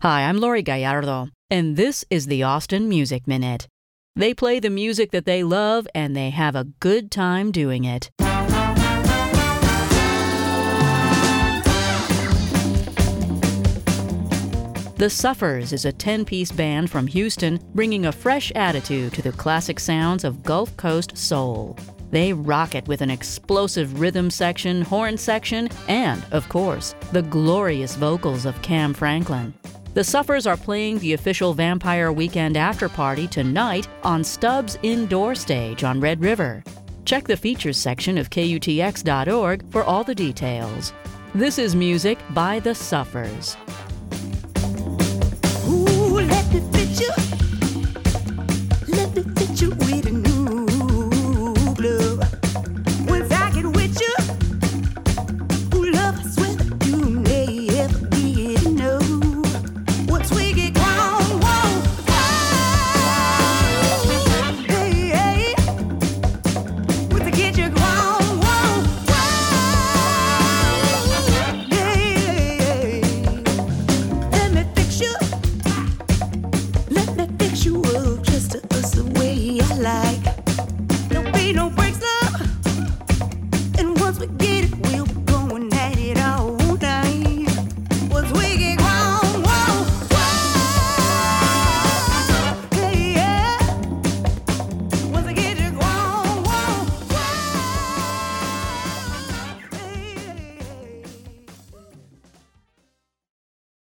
Hi, I'm Lori Gallardo, and this is the Austin Music Minute. They play the music that they love, and they have a good time doing it. The Suffers is a 10-piece band from Houston, bringing a fresh attitude to the classic sounds of Gulf Coast soul. They rock it with an explosive rhythm section, horn section, and, of course, the glorious vocals of Cam Franklin. The Suffers are playing the official Vampire Weekend After Party tonight on Stubbs Indoor Stage on Red River. Check the features section of KUTX.org for all the details. This is music by The Suffers.